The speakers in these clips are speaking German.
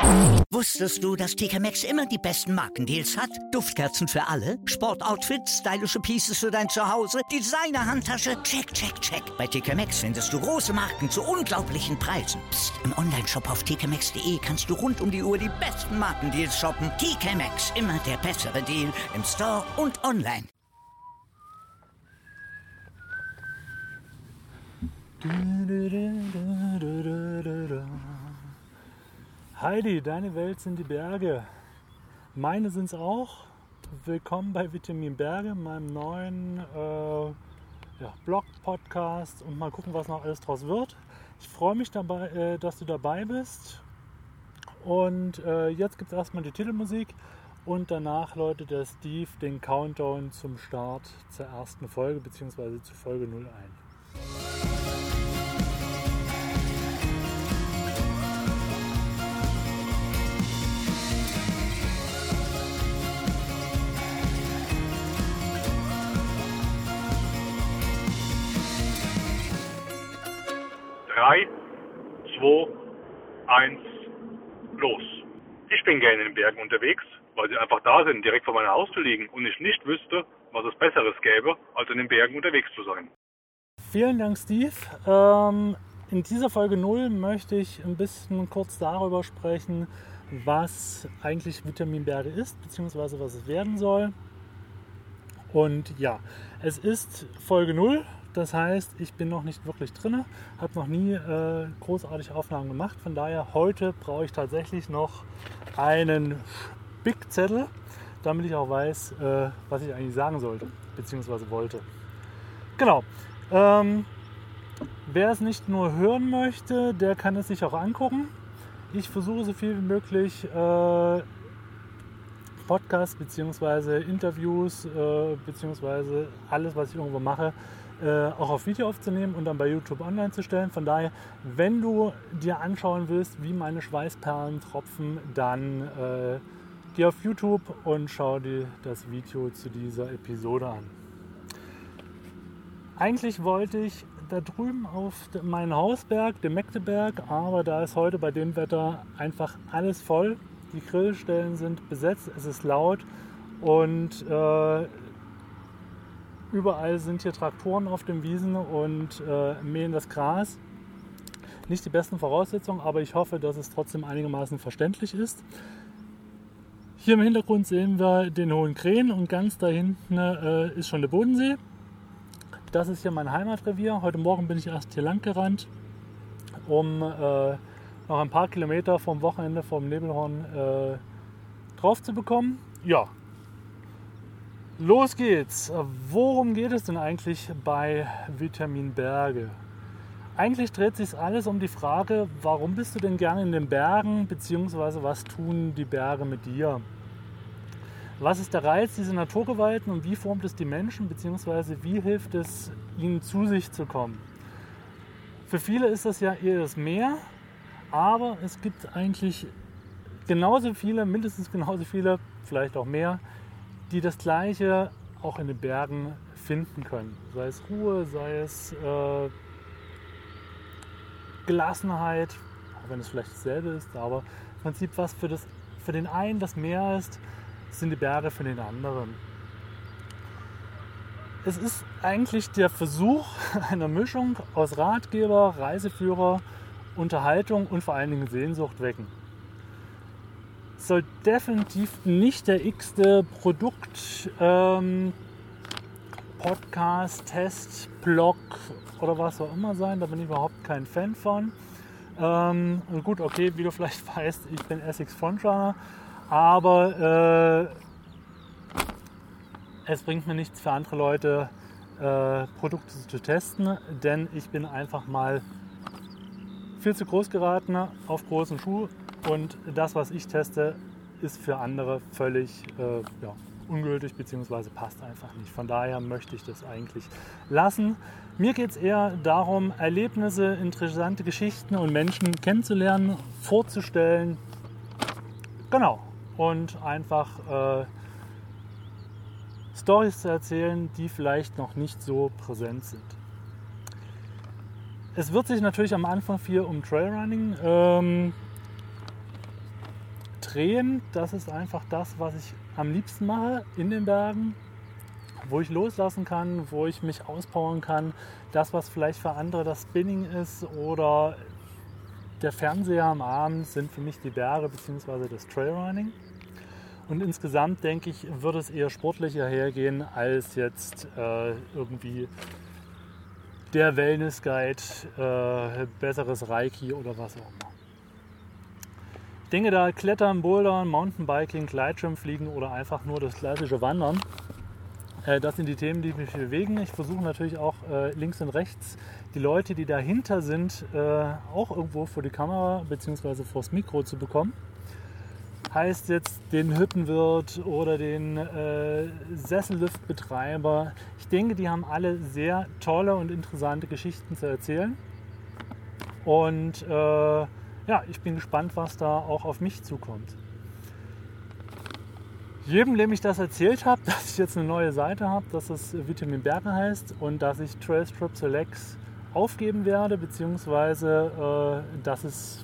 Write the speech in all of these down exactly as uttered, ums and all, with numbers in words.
Wusstest du, dass T K Maxx immer die besten Markendeals hat? Duftkerzen für alle, Sportoutfits, stylische Pieces für dein Zuhause, Designer-Handtasche, check, check, check. Bei T K Maxx findest du große Marken zu unglaublichen Preisen. Psst. Im Onlineshop auf t k maxx punkt d e kannst du rund um die Uhr die besten Markendeals shoppen. T K Maxx, immer der bessere Deal im Store und online. Heidi, deine Welt sind die Berge. Meine sind es auch. Willkommen bei Vitamin Berge, meinem neuen äh, ja, Blog-Podcast, und mal gucken, was noch alles draus wird. Ich freue mich dabei, äh, dass du dabei bist. Und äh, jetzt gibt es erstmal die Titelmusik und danach läutet der Steve den Countdown zum Start zur ersten Folge bzw. zu Folge null ein. drei, zwei, eins, los. Ich bin gerne in den Bergen unterwegs, weil sie einfach da sind, direkt vor meiner Haustür liegen und ich nicht wüsste, was es Besseres gäbe, als in den Bergen unterwegs zu sein. Vielen Dank, Steve. Ähm, in dieser Folge null möchte ich ein bisschen kurz darüber sprechen, was eigentlich Vitamin Berge ist, beziehungsweise was es werden soll. Und ja, es ist Folge null. Das heißt, ich bin noch nicht wirklich drin, habe noch nie äh, großartige Aufnahmen gemacht. Von daher, heute brauche ich tatsächlich noch einen Spickzettel, damit ich auch weiß, äh, was ich eigentlich sagen sollte, beziehungsweise wollte. Genau. Ähm, wer es nicht nur hören möchte, der kann es sich auch angucken. Ich versuche so viel wie möglich äh, Podcasts beziehungsweise Interviews äh, beziehungsweise alles, was ich irgendwo mache, Äh, auch auf Video aufzunehmen und dann bei YouTube online zu stellen. Von daher, wenn du dir anschauen willst, wie meine Schweißperlen tropfen, dann äh, geh auf YouTube und schau dir das Video zu dieser Episode an. Eigentlich wollte ich da drüben auf meinen Hausberg, den Magdeberg, aber da ist heute bei dem Wetter einfach alles voll. Die Grillstellen sind besetzt, es ist laut und äh, überall sind hier Traktoren auf den Wiesen und äh, mähen das Gras. Nicht die besten Voraussetzungen, aber ich hoffe, dass es trotzdem einigermaßen verständlich ist. Hier im Hintergrund sehen wir den Hohen Krähen und ganz da hinten äh, ist schon der Bodensee. Das ist hier mein Heimatrevier. Heute Morgen bin ich erst hier lang gerannt, um äh, noch ein paar Kilometer vom Wochenende vom Nebelhorn äh, drauf zu bekommen. Ja. Los geht's! Worum geht es denn eigentlich bei Vitamin Berge? Eigentlich dreht sich alles um die Frage, warum bist du denn gerne in den Bergen, beziehungsweise was tun die Berge mit dir? Was ist der Reiz dieser Naturgewalten und wie formt es die Menschen, beziehungsweise wie hilft es ihnen zu sich zu kommen? Für viele ist das ja eher das Meer, aber es gibt eigentlich genauso viele, mindestens genauso viele, vielleicht auch mehr, die das Gleiche auch in den Bergen finden können. Sei es Ruhe, sei es äh, Gelassenheit, auch wenn es vielleicht dasselbe ist, aber im Prinzip was für, das, für den einen das Meer ist, sind die Berge für den anderen. Es ist eigentlich der Versuch einer Mischung aus Ratgeber, Reiseführer, Unterhaltung und vor allen Dingen Sehnsucht wecken. Soll definitiv nicht der x-te Produkt, ähm, Podcast, Test, Blog oder was auch immer sein. Da bin ich überhaupt kein Fan von. Ähm, und gut, okay, wie du vielleicht weißt, ich bin Essex Frontrunner, aber äh, es bringt mir nichts für andere Leute, äh, Produkte zu testen, denn ich bin einfach mal viel zu groß geraten auf großen Schuh. Und das, was ich teste, ist für andere völlig äh, ja, ungültig bzw. passt einfach nicht. Von daher möchte ich das eigentlich lassen. Mir geht es eher darum, Erlebnisse, interessante Geschichten und Menschen kennenzulernen, vorzustellen. Genau. Und einfach äh, Storys zu erzählen, die vielleicht noch nicht so präsent sind. Es wird sich natürlich am Anfang viel um Trailrunning ähm, extrem. Das ist einfach das, was ich am liebsten mache in den Bergen, wo ich loslassen kann, wo ich mich auspowern kann. Das, was vielleicht für andere das Spinning ist oder der Fernseher am Abend, sind für mich die Berge bzw. das Trailrunning. Und insgesamt, denke ich, würde es eher sportlicher hergehen als jetzt äh, irgendwie der Wellness-Guide, äh, besseres Reiki oder was auch immer. Ich denke, da Klettern, Bouldern, Mountainbiking, Gleitschirmfliegen oder einfach nur das klassische Wandern, äh, das sind die Themen, die mich bewegen. Ich versuche natürlich auch äh, links und rechts die Leute, die dahinter sind, äh, auch irgendwo vor die Kamera bzw. vors Mikro zu bekommen. Heißt jetzt den Hüttenwirt oder den äh, Sesselliftbetreiber. Ich denke, die haben alle sehr tolle und interessante Geschichten zu erzählen. Und äh, ja, ich bin gespannt, was da auch auf mich zukommt. Jedem, dem ich das erzählt habe, dass ich jetzt eine neue Seite habe, dass es Vitamin Berge heißt und dass ich Trailstrip Selects aufgeben werde, beziehungsweise äh, dass es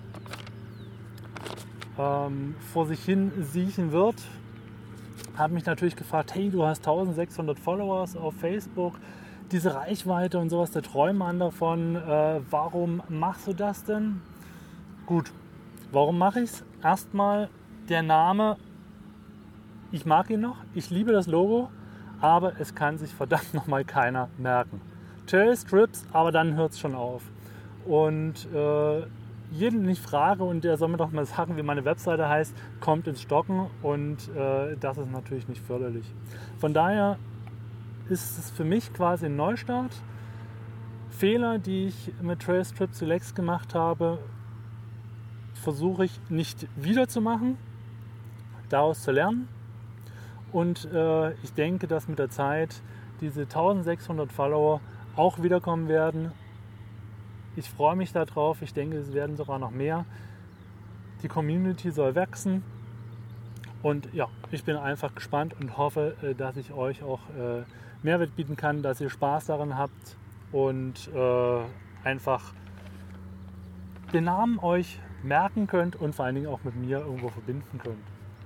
ähm, vor sich hin siechen wird, habe mich natürlich gefragt, hey, du hast eintausendsechshundert Followers auf Facebook, diese Reichweite und sowas, da träumt man davon, äh, warum machst du das denn? Gut, warum mache ich es? Erstmal der Name, ich mag ihn noch, ich liebe das Logo, aber es kann sich verdammt nochmal keiner merken. Trailstrips, aber dann hört es schon auf. Und äh, jeden, den ich frage und der soll mir doch mal sagen, wie meine Webseite heißt, kommt ins Stocken und äh, das ist natürlich nicht förderlich. Von daher ist es für mich quasi ein Neustart. Fehler, die ich mit Trailstrip Selects gemacht habe, versuche ich nicht wieder zu machen, daraus zu lernen. Und äh, ich denke, dass mit der Zeit diese eintausendsechshundert Follower auch wiederkommen werden. Ich freue mich darauf. Ich denke, es werden sogar noch mehr. Die Community soll wachsen. Und ja, ich bin einfach gespannt und hoffe, dass ich euch auch äh, Mehrwert bieten kann, dass ihr Spaß daran habt und äh, einfach den Namen euch merken könnt und vor allen Dingen auch mit mir irgendwo verbinden könnt.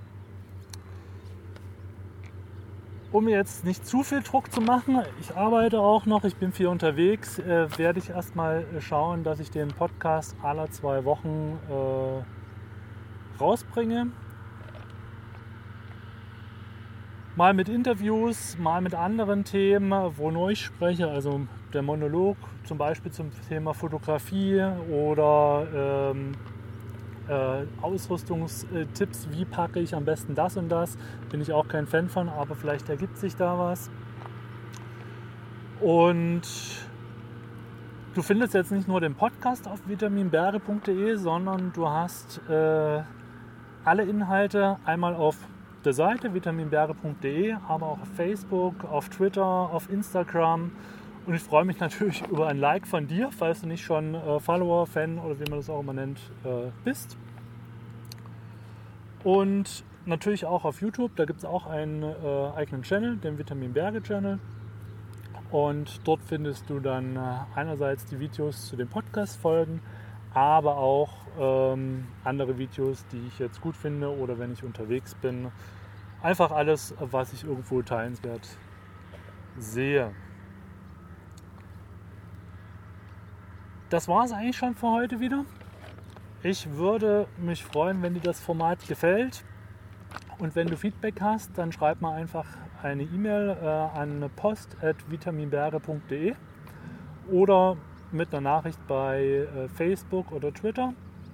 Um mir jetzt nicht zu viel Druck zu machen, ich arbeite auch noch, ich bin viel unterwegs, äh, werde ich erstmal schauen, dass ich den Podcast alle zwei Wochen äh, rausbringe. Mal mit Interviews, mal mit anderen Themen, wo nur ich spreche, also der Monolog zum Beispiel zum Thema Fotografie oder ähm, Äh, Ausrüstungstipps, wie packe ich am besten das und das, bin ich auch kein Fan von, aber vielleicht ergibt sich da was. Und du findest jetzt nicht nur den Podcast auf vitaminberge punkt de, sondern du hast äh, alle Inhalte einmal auf der Seite vitaminberge punkt de, aber auch auf Facebook, auf Twitter, auf Instagram. Und ich freue mich natürlich über ein Like von dir, falls du nicht schon äh, Follower, Fan oder wie man das auch immer nennt, äh, bist. Und natürlich auch auf YouTube, da gibt es auch einen äh, eigenen Channel, den Vitamin Berge Channel. Und dort findest du dann äh, einerseits die Videos zu den Podcast-Folgen, aber auch ähm, andere Videos, die ich jetzt gut finde oder wenn ich unterwegs bin. Einfach alles, was ich irgendwo teilenswert sehe. Das war es eigentlich schon für heute wieder. Ich würde mich freuen, wenn dir das Format gefällt. Und wenn du Feedback hast, dann schreib mal einfach eine E-Mail äh, an post at vitaminberge punkt de oder mit einer Nachricht bei äh, Facebook oder Twitter.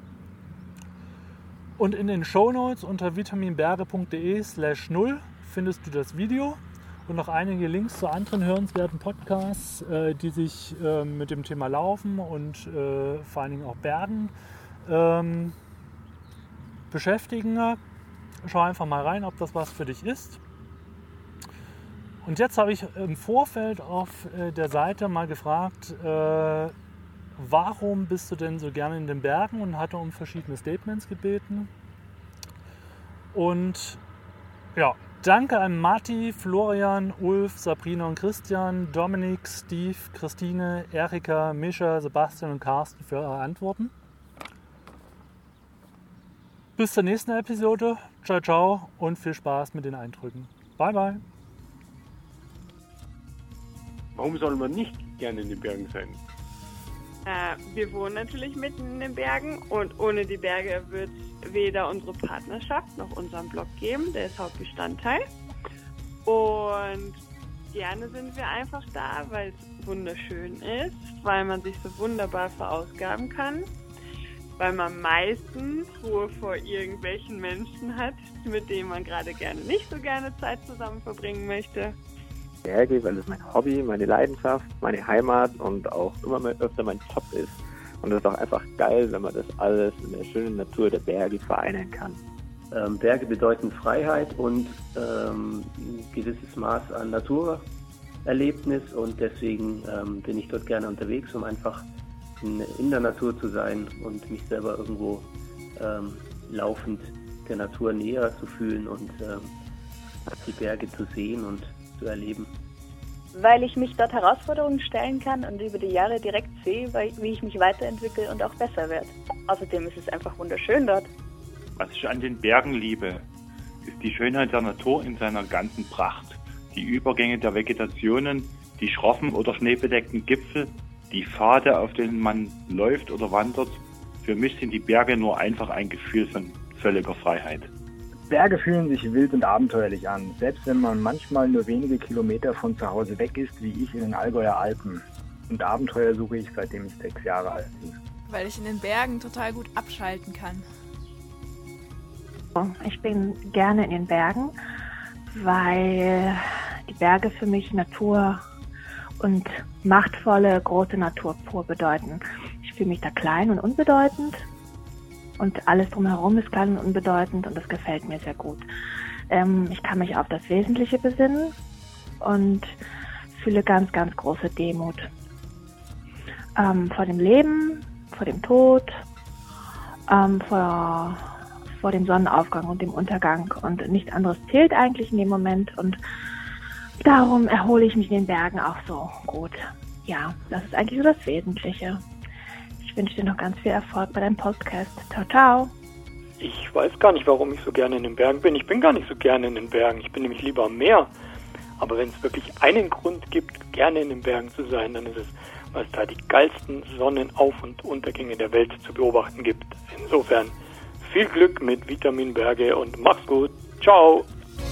Und in den Shownotes unter vitaminberge punkt de slash null findest du das Video und noch einige Links zu anderen hörenswerten Podcasts, äh, die sich äh, mit dem Thema Laufen und äh, vor allen Dingen auch Bergen ähm, beschäftigen. Schau einfach mal rein, ob das was für dich ist. Und jetzt habe ich im Vorfeld auf äh, der Seite mal gefragt, äh, warum bist du denn so gerne in den Bergen, und hatte um verschiedene Statements gebeten. Und ja, danke an Matti, Florian, Ulf, Sabrina und Christian, Dominik, Steve, Christine, Erika, Mischa, Sebastian und Carsten für eure Antworten. Bis zur nächsten Episode. Ciao, ciao und viel Spaß mit den Eindrücken. Bye, bye. Warum soll man nicht gerne in den Bergen sein? Äh, wir wohnen natürlich mitten in den Bergen und ohne die Berge wird es weder unsere Partnerschaft noch unseren Blog geben. Der ist Hauptbestandteil. Und gerne sind wir einfach da, weil es wunderschön ist, weil man sich so wunderbar verausgaben kann, weil man meistens Ruhe vor irgendwelchen Menschen hat, mit denen man gerade gerne nicht so gerne Zeit zusammen verbringen möchte. Berge, weil es mein Hobby, meine Leidenschaft, meine Heimat und auch immer mehr öfter mein Job ist. Und es ist auch einfach geil, wenn man das alles in der schönen Natur der Berge vereinen kann. Ähm, Berge bedeuten Freiheit und ähm, ein gewisses Maß an Naturerlebnis und deswegen ähm, bin ich dort gerne unterwegs, um einfach in, in der Natur zu sein und mich selber irgendwo ähm, laufend der Natur näher zu fühlen und ähm, die Berge zu sehen und zu erleben. Weil ich mich dort Herausforderungen stellen kann und über die Jahre direkt sehe, wie ich mich weiterentwickle und auch besser werde. Außerdem ist es einfach wunderschön dort. Was ich an den Bergen liebe, ist die Schönheit der Natur in seiner ganzen Pracht. Die Übergänge der Vegetationen, die schroffen oder schneebedeckten Gipfel, die Pfade, auf denen man läuft oder wandert. Für mich sind die Berge nur einfach ein Gefühl von völliger Freiheit. Berge fühlen sich wild und abenteuerlich an, selbst wenn man manchmal nur wenige Kilometer von zu Hause weg ist, wie ich in den Allgäuer Alpen. Und Abenteuer suche ich, seitdem ich sechs Jahre alt bin. Weil ich in den Bergen total gut abschalten kann. Ich bin gerne in den Bergen, weil die Berge für mich Natur und machtvolle, große Natur pur bedeuten. Ich fühle mich da klein und unbedeutend und alles drumherum ist klein und unbedeutend und das gefällt mir sehr gut. Ähm, ich kann mich auf das Wesentliche besinnen und fühle ganz, ganz große Demut ähm, vor dem Leben, vor dem Tod, ähm, vor vor dem Sonnenaufgang und dem Untergang und nichts anderes zählt eigentlich in dem Moment und darum erhole ich mich in den Bergen auch so gut. Ja, das ist eigentlich so das Wesentliche. Ich wünsche dir noch ganz viel Erfolg bei deinem Podcast. Ciao, ciao. Ich weiß gar nicht, warum ich so gerne in den Bergen bin. Ich bin gar nicht so gerne in den Bergen. Ich bin nämlich lieber am Meer. Aber wenn es wirklich einen Grund gibt, gerne in den Bergen zu sein, dann ist es, weil es da die geilsten Sonnenauf- und Untergänge der Welt zu beobachten gibt. Insofern viel Glück mit Vitamin Berge und mach's gut. Ciao.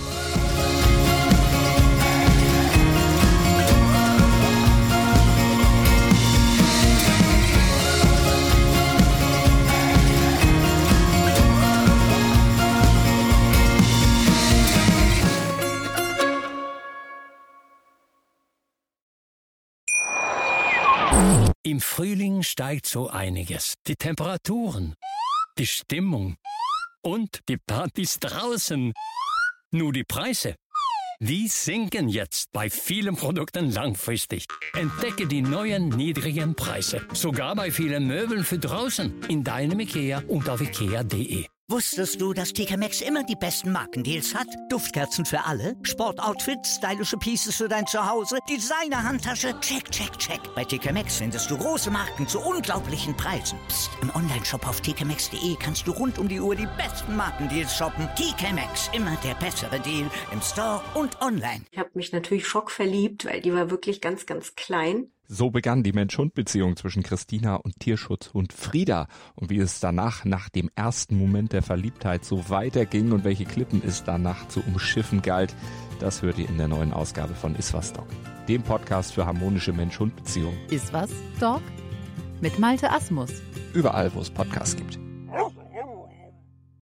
Im Frühling steigt so einiges. Die Temperaturen, die Stimmung und die Partys draußen. Nur die Preise, die sinken jetzt bei vielen Produkten langfristig. Entdecke die neuen niedrigen Preise, sogar bei vielen Möbeln für draußen, in deinem IKEA und auf ikea punkt de. Wusstest du, dass T K Maxx immer die besten Markendeals hat? Duftkerzen für alle, Sportoutfits, stylische Pieces für dein Zuhause, Designer-Handtasche, check, check, check. Bei T K Maxx findest du große Marken zu unglaublichen Preisen. Psst. Im Onlineshop auf t k maxx punkt de kannst du rund um die Uhr die besten Markendeals shoppen. T K Maxx, immer der bessere Deal im Store und online. Ich habe mich natürlich schockverliebt, weil die war wirklich ganz, ganz klein. So begann die Mensch-Hund-Beziehung zwischen Christina und Tierschutzhund Frieda. Und wie es danach, nach dem ersten Moment der Verliebtheit, so weiterging und welche Klippen es danach zu umschiffen galt, das hört ihr in der neuen Ausgabe von Iswas Dog, dem Podcast für harmonische Mensch-Hund-Beziehungen. Iswas Dog mit Malte Asmus. Überall, wo es Podcasts gibt.